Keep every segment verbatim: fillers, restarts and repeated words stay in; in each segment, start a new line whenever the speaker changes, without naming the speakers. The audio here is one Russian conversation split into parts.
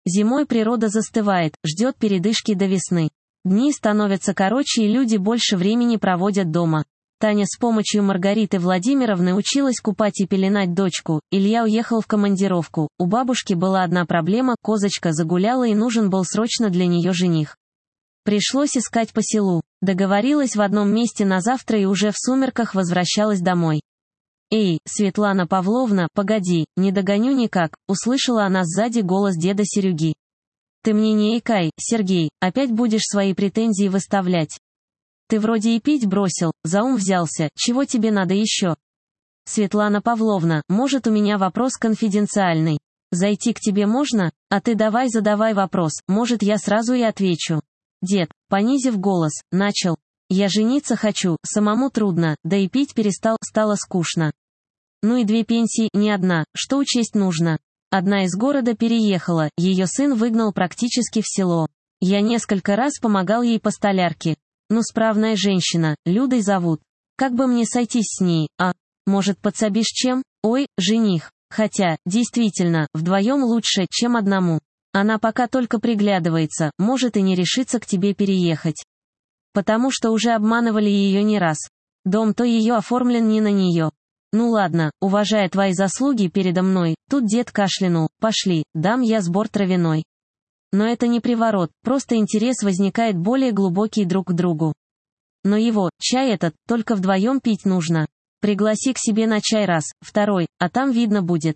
Зимой природа застывает, ждет передышки до весны. Дни становятся короче и люди больше времени проводят дома. Таня с помощью Маргариты Владимировны училась купать и пеленать дочку, Илья уехал в командировку, у бабушки была одна проблема, козочка загуляла и нужен был срочно для нее жених. Пришлось искать по селу, договорилась в одном месте на завтра и уже в сумерках возвращалась домой. «Эй, Светлана Павловна, погоди, не догоню никак», услышала она сзади голос деда Сереги. «Ты мне не икай, Сергей, опять будешь свои претензии выставлять. Ты вроде и пить бросил, за ум взялся, чего тебе надо еще?» «Светлана Павловна, может, у меня вопрос конфиденциальный. Зайти к тебе можно? А ты давай задавай вопрос, может, я сразу и отвечу». Дед, понизив голос, начал. «Я жениться хочу, самому трудно, да и пить перестал, стало скучно. Ну и две пенсии, не одна, что учесть нужно. Одна из города переехала, ее сын выгнал практически в село. Я несколько раз помогал ей по столярке. Ну, справная женщина, Людой зовут. Как бы мне сойтись с ней, а? Может, подсобишь чем? Ой, жених. Хотя, действительно, вдвоем лучше, чем одному. Она пока только приглядывается, может и не решится к тебе переехать. Потому что уже обманывали ее не раз. Дом-то ее оформлен не на нее. Ну ладно, уважая твои заслуги передо мной, тут дед кашлянул, пошли, дам я сбор травяной. Но это не приворот, просто интерес возникает более глубокий друг к другу. Но его, чай этот, только вдвоем пить нужно. Пригласи к себе на чай раз, второй, а там видно будет.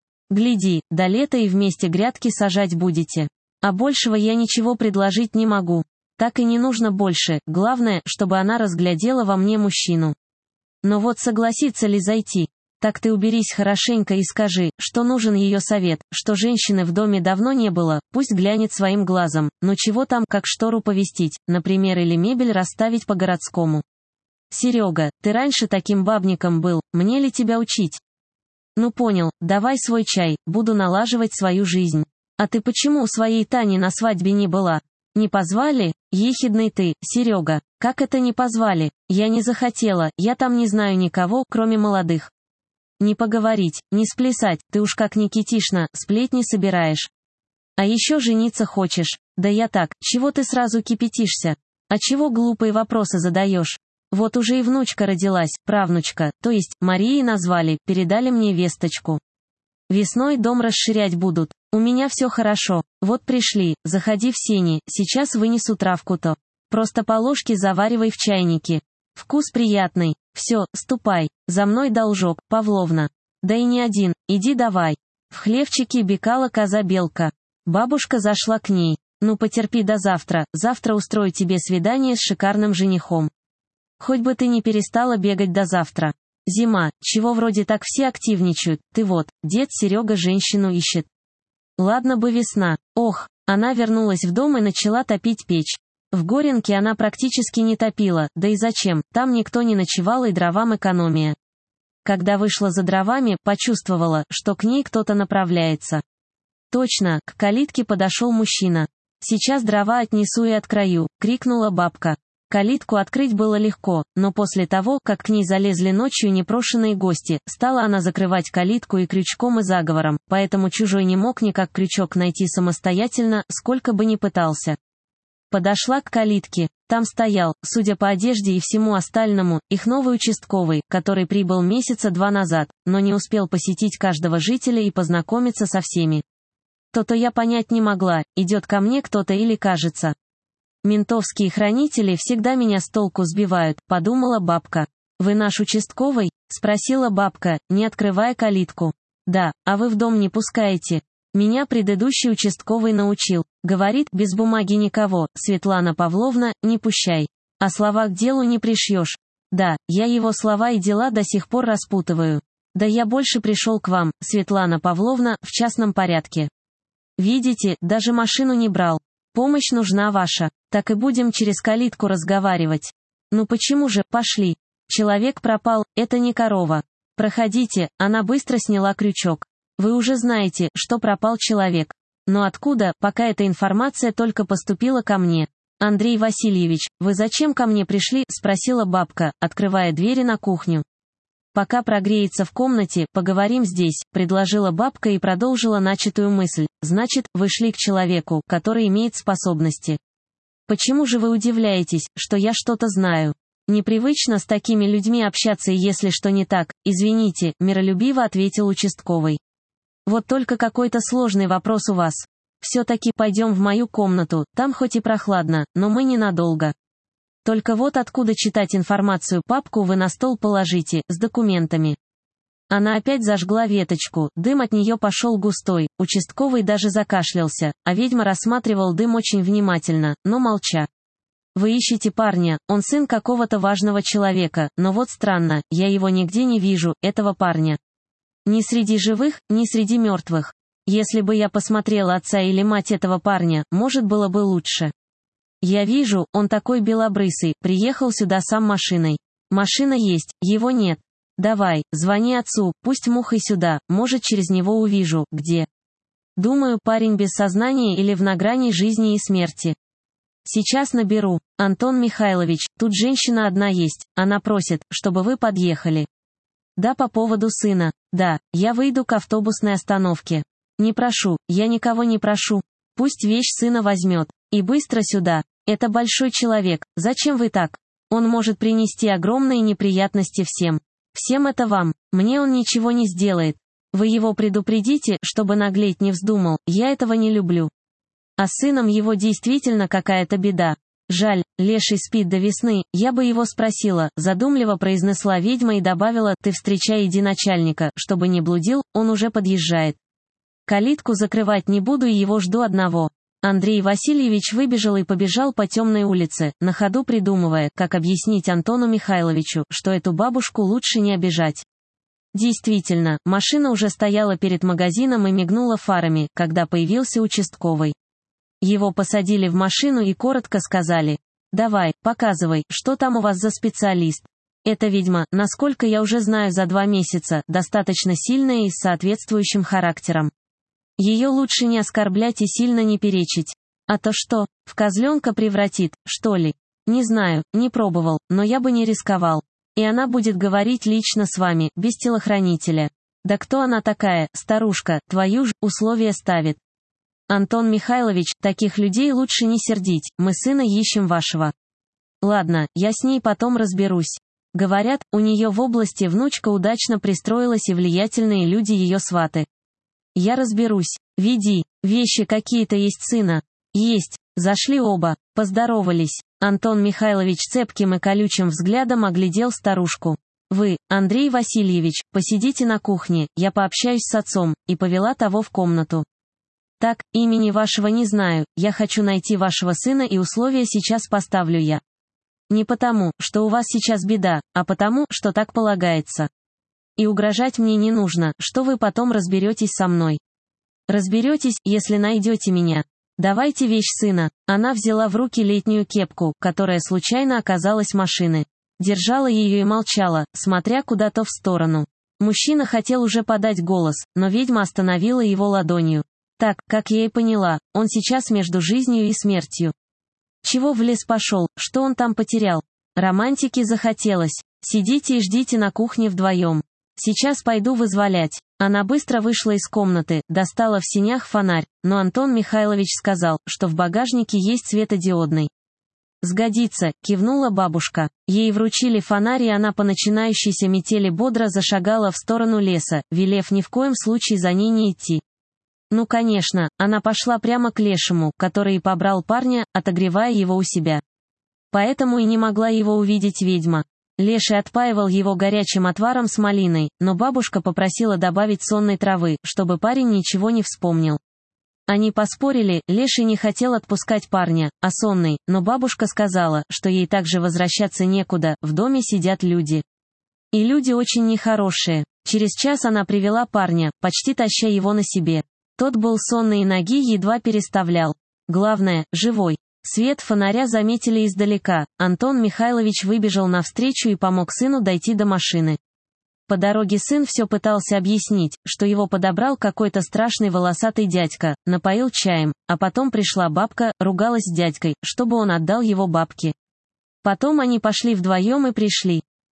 Гляди, до лета и вместе грядки сажать будете. А большего я ничего предложить не могу. Так и не нужно больше, главное, чтобы она разглядела во мне мужчину. Но вот согласится ли зайти? Так ты уберись хорошенько и скажи, что нужен ее совет, что женщины в доме давно не было, пусть глянет своим глазом, но чего там как штору повесить, например, или мебель расставить по-городскому. Серега, ты раньше таким бабником был, мне ли тебя учить? Ну понял, давай свой чай, буду налаживать свою жизнь. А ты почему у своей Тани на свадьбе не была? Не позвали? Ехидный ты, Серега. Как это не позвали? Я не захотела, я там не знаю никого, кроме молодых. Не поговорить, не сплясать, ты уж как Никитишна, сплетни собираешь. А еще жениться хочешь? Да я так, чего ты сразу кипятишься? А чего глупые вопросы задаешь? Вот уже и внучка родилась, правнучка, то есть, Марией назвали, передали мне весточку. Весной дом расширять будут. У меня все хорошо. Вот пришли, заходи в сени, сейчас вынесу травку-то. Просто по ложке заваривай в чайнике. Вкус приятный. Все, ступай. За мной должок, Павловна. Да и не один, иди давай. В хлевчике бекала коза-белка. Бабушка зашла к ней. Ну потерпи до завтра, завтра устрою тебе свидание с шикарным женихом. Хоть бы ты не перестала бегать до завтра. Зима, чего вроде так все активничают, ты вот, дед Серега женщину ищет. Ладно бы весна. Ох, она вернулась в дом и начала топить печь. В Горенке она практически не топила, да и зачем, там никто не ночевал и дровам экономия. Когда вышла за дровами, почувствовала, что к ней кто-то направляется. Точно, к калитке подошел мужчина. «Сейчас дрова отнесу и открою», — крикнула бабка. Калитку открыть было легко, но после того, как к ней залезли ночью непрошеные гости, стала она закрывать калитку и крючком и заговором, поэтому чужой не мог никак крючок найти самостоятельно, сколько бы ни пытался. Подошла к калитке, там стоял, судя по одежде и всему остальному, их новый участковый, который прибыл месяца два назад, но не успел посетить каждого жителя и познакомиться со всеми. То-то я понять не могла, идет ко мне кто-то или кажется. Ментовские хранители всегда меня с толку сбивают, подумала бабка. «Вы наш участковый?» — спросила бабка, не открывая калитку. «Да, а вы в дом не пускаете. Меня предыдущий участковый научил. Говорит, без бумаги никого, Светлана Павловна, не пущай. А слова к делу не пришьешь. Да, я его слова и дела до сих пор распутываю. Да я больше пришел к вам, Светлана Павловна, в частном порядке. Видите, даже машину не брал. Помощь нужна ваша. Так и будем через калитку разговаривать. Ну почему же, пошли. Человек пропал, это не корова. Проходите», она быстро сняла крючок. «Вы уже знаете, что пропал человек. Но откуда, пока эта информация только поступила ко мне?» «Андрей Васильевич, вы зачем ко мне пришли?» — спросила бабка, открывая двери на кухню. «Пока прогреется в комнате, поговорим здесь», — предложила бабка и продолжила начатую мысль. «Значит, вы шли к человеку, который имеет способности. Почему же вы удивляетесь, что я что-то знаю? Непривычно с такими людьми общаться, и если что не так, извините», — миролюбиво ответил участковый. «Вот только какой-то сложный вопрос у вас. Все-таки пойдем в мою комнату, там хоть и прохладно, но мы ненадолго. Только вот откуда читать информацию, папку вы на стол положите, с документами». Она опять зажгла веточку, дым от нее пошел густой, участковый даже закашлялся, а ведьма рассматривал дым очень внимательно, но молча. «Вы ищете парня, он сын какого-то важного человека, но вот странно, я его нигде не вижу, этого парня. Ни среди живых, ни среди мертвых. Если бы я посмотрела отца или мать этого парня, может, было бы лучше. Я вижу, он такой белобрысый, приехал сюда сам машиной. Машина есть, его нет. Давай, звони отцу, пусть мухой сюда, может, через него увижу, где. Думаю, парень без сознания или в на грани жизни и смерти. Сейчас наберу. Антон Михайлович, тут женщина одна есть, она просит, чтобы вы подъехали». «Да, по поводу сына. Да, я выйду к автобусной остановке. Не прошу, я никого не прошу. Пусть вещь сына возьмет. И быстро сюда. Это большой человек, зачем вы так? Он может принести огромные неприятности всем. Всем это вам, мне он ничего не сделает. Вы его предупредите, чтобы наглеть не вздумал, я этого не люблю. А с сыном его действительно какая-то беда. Жаль, леший спит до весны, я бы его спросила», — задумливо произнесла ведьма и добавила: «Ты встречай, иди начальника, чтобы не блудил, он уже подъезжает. Калитку закрывать не буду и его жду одного». Андрей Васильевич выбежал и побежал по темной улице, на ходу придумывая, как объяснить Антону Михайловичу, что эту бабушку лучше не обижать. Действительно, машина уже стояла перед магазином и мигнула фарами, когда появился участковый. Его посадили в машину и коротко сказали: «Давай, показывай, что там у вас за специалист. Эта ведьма, насколько я уже знаю за два месяца, достаточно сильная и с соответствующим характером. Ее лучше не оскорблять и сильно не перечить. А то что, в козленка превратит, что ли? Не знаю, не пробовал, но я бы не рисковал. И она будет говорить лично с вами, без телохранителя. Да кто она такая, старушка, твою ж, условия ставит. Антон Михайлович, таких людей лучше не сердить, мы сына ищем вашего. Ладно, я с ней потом разберусь. Говорят, у нее в области внучка удачно пристроилась и влиятельные люди ее сваты. Я разберусь. Веди. Вещи какие-то есть сына. Есть. Зашли оба. Поздоровались. Антон Михайлович цепким и колючим взглядом оглядел старушку. «Вы, Андрей Васильевич, посидите на кухне, я пообщаюсь с отцом», и повела того в комнату. «Так, имени вашего не знаю, я хочу найти вашего сына и условия сейчас поставлю я. Не потому, что у вас сейчас беда, а потому, что так полагается. И угрожать мне не нужно, что вы потом разберетесь со мной. Разберетесь, если найдете меня. Давайте вещь сына». Она взяла в руки летнюю кепку, которая случайно оказалась машины. Держала ее и молчала, смотря куда-то в сторону. Мужчина хотел уже подать голос, но ведьма остановила его ладонью. Так, как я и поняла, он сейчас между жизнью и смертью. Чего в лес пошел, что он там потерял? Романтики захотелось. Сидите и ждите на кухне вдвоем. Сейчас пойду вызволять. Она быстро вышла из комнаты, достала в сенях фонарь, но Антон Михайлович сказал, что в багажнике есть светодиодный. «Сгодится», — кивнула бабушка. Ей вручили фонарь, и она по начинающейся метели бодро зашагала в сторону леса, велев ни в коем случае за ней не идти. Ну конечно, она пошла прямо к лешему, который и побрал парня, отогревая его у себя. Поэтому и не могла его увидеть ведьма. Леший отпаивал его горячим отваром с малиной, но бабушка попросила добавить сонной травы, чтобы парень ничего не вспомнил. Они поспорили, Леший не хотел отпускать парня, а сонный, но бабушка сказала, что ей также возвращаться некуда, в доме сидят люди. И люди очень нехорошие. Через час она привела парня, почти таща его на себе. Тот был сонный и ноги едва переставлял. Главное, живой. Свет фонаря заметили издалека. Антон Михайлович выбежал навстречу и помог сыну дойти до машины. По дороге сын все пытался объяснить, что его подобрал какой-то страшный волосатый дядька, напоил чаем, а потом пришла бабка, ругалась с дядькой, чтобы он отдал его бабке. Потом они пошли вдвоем и пришли.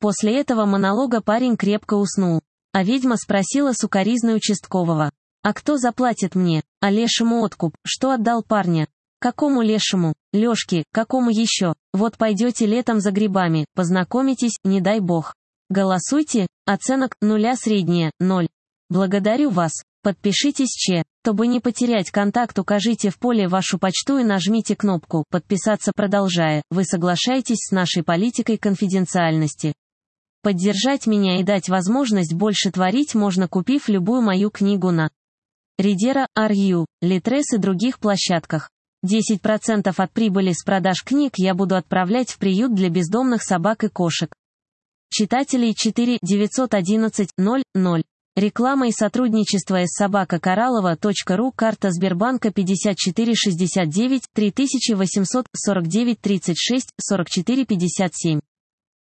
После этого монолога парень крепко уснул. А ведьма спросила сукаризной участкового. «А кто заплатит мне? А лешему откуп? Что отдал парня?» «Какому лешему? Лешке, какому еще? Вот пойдете летом за грибами, познакомитесь, не дай бог. Голосуйте, оценок, нуля средняя, ноль. Благодарю вас. Подпишитесь че. Чтобы не потерять контакт, укажите в поле вашу почту и нажмите кнопку «Подписаться», продолжая. Вы соглашаетесь с нашей политикой конфиденциальности. Поддержать меня и дать возможность больше творить можно, купив любую мою книгу на Ридера, Арью, Литрес и других площадках. десять процентов от прибыли с продаж книг я буду отправлять в приют для бездомных собак и кошек. Читателей четыре девятьсот одиннадцать ноль ноль. Реклама и сотрудничество с собака кораллова точка ру. Карта Сбербанка пятьдесят четыре шестьдесят девять три восемьсот сорок девять тридцать шесть сорок четыре пятьдесят семь.